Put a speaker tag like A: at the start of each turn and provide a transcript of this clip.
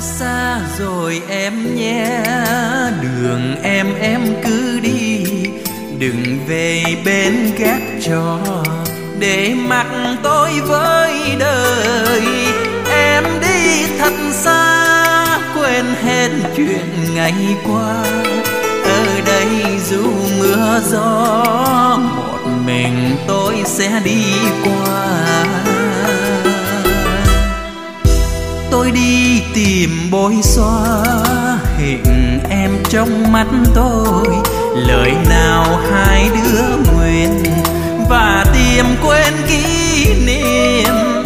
A: xa rồi em nhé, đường em cứ đi, đừng về bên gác trò để mặc tôi với đời. Em đi thật xa quên hết chuyện ngày qua, ở đây dù mưa gió một mình tôi sẽ đi qua. Tôi đi tìm bôi xóa hình em trong mắt tôi, lời nào hai đứa nguyện và tìm quên kỷ niệm.